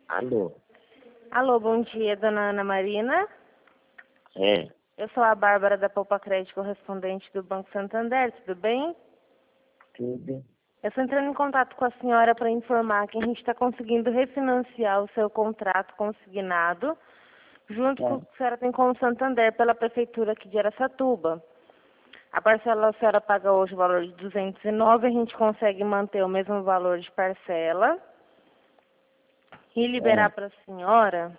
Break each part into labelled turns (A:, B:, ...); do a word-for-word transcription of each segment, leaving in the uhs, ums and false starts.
A: Alô?
B: Alô, bom dia, dona Ana Marina.
A: É,
B: Eu sou a Bárbara da Poupa Crédito, correspondente do Banco Santander, tudo bem?
A: tudo.
B: Eu estou entrando em contato com a senhora para informar que a gente está conseguindo refinanciar o seu contrato consignado, junto com o
A: É,
B: que a senhora tem com o Santander pela Prefeitura aqui de Araçatuba. A parcela a senhora paga hoje o valor de duzentos e nove, a gente consegue manter o mesmo valor de parcela e liberar
A: é,
B: para a senhora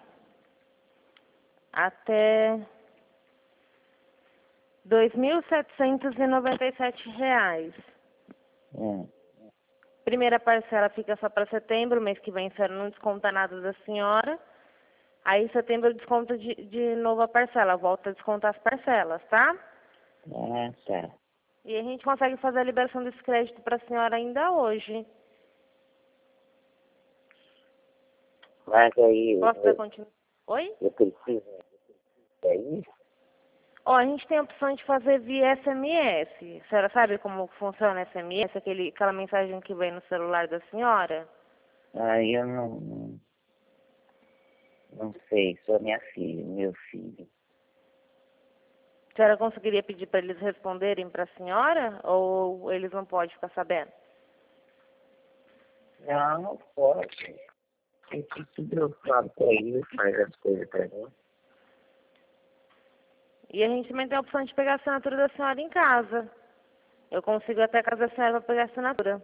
B: até dois mil setecentos e noventa e sete reais.
A: é.
B: Primeira parcela fica só para setembro, mês que vem a senhora não desconta nada da senhora. Aí em setembro desconta de, de novo a parcela, volta a descontar as parcelas, tá?
A: Ah, tá.
B: E a gente consegue fazer a liberação desse crédito para a senhora ainda hoje.
A: Mas aí eu,
B: Posso dar
A: eu,
B: continuidade? Oi?
A: eu preciso. É isso?
B: Ó, a gente tem a opção de fazer via S M S. A senhora sabe como funciona S M S, aquele, aquela mensagem que vem no celular da senhora?
A: Aí eu não, não, não sei, sou minha filha, meu filho.
B: A senhora conseguiria pedir para eles responderem para a senhora? Ou eles não podem ficar sabendo?
A: Não, não pode. Eu tudo eu falo pra ele, faz as coisas pra mim.
B: E a gente também tem a opção de pegar a assinatura da senhora em casa. Eu consigo até a casa da senhora para pegar a assinatura.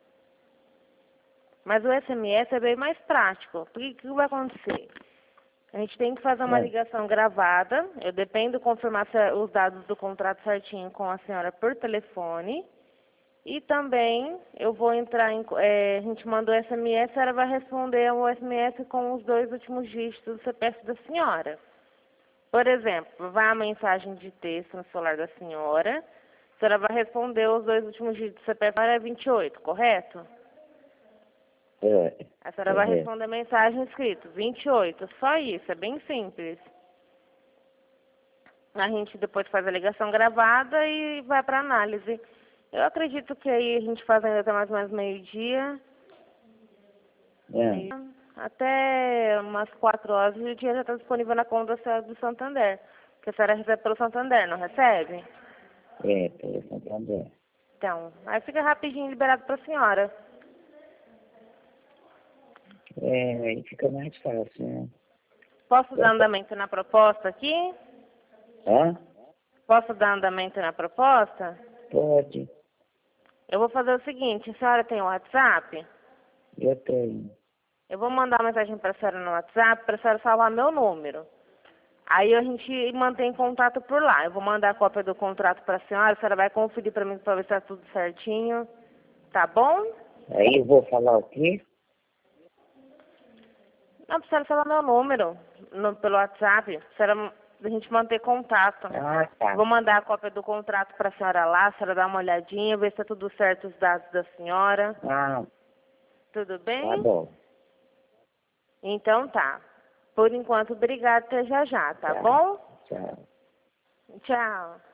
B: Mas o S M S é bem mais prático. Porque o que vai acontecer? A gente tem que fazer uma
A: É,
B: ligação gravada. Eu dependo de confirmar se- os dados do contrato certinho com a senhora por telefone. E também eu vou entrar em... eh, a gente manda o S M S, a senhora vai responder o S M S com os dois últimos dígitos do C P F da senhora. Por exemplo, vai a mensagem de texto no celular da senhora. A senhora vai responder os dois últimos dígitos do C P F, é vinte e oito, correto?
A: é,
B: A senhora vai
A: correto.
B: responder a mensagem escrito vinte e oito, só isso, é bem simples. A gente depois faz a ligação gravada e vai para análise. Eu acredito que aí a gente faz ainda até mais ou menos meio-dia.
A: É,
B: Meio... Até umas quatro horas e o dinheiro já está disponível na conta da senhora do Santander. Porque a senhora recebe pelo Santander, não recebe?
A: é, pelo Santander.
B: Então, aí fica rapidinho liberado para a senhora.
A: É, aí fica mais fácil, né?
B: Posso dar
A: Eu po-
B: andamento na proposta aqui?
A: Hã?
B: Posso dar andamento na proposta?
A: Pode,
B: Eu vou fazer o seguinte, a senhora tem o WhatsApp?
A: eu tenho.
B: Eu vou mandar uma mensagem para a senhora no WhatsApp para a senhora salvar meu número. Aí a gente mantém contato por lá. Eu vou mandar a cópia do contrato para a senhora, a senhora vai conferir para mim para ver se está tudo certinho. Tá bom?
A: Aí eu vou falar o quê?
B: Não, para a senhora salvar meu número no, pelo WhatsApp, a senhora, a gente manter contato.
A: Ah, tá.
B: Vou mandar a cópia do contrato para a senhora lá, a senhora dá uma olhadinha, ver se está tudo certo os dados da senhora.
A: Ah,
B: Tudo
A: tá
B: bem?
A: bom.
B: Então tá. Por enquanto, obrigada, até já já, tá
A: Tá.
B: bom?
A: Tchau.
B: Tchau.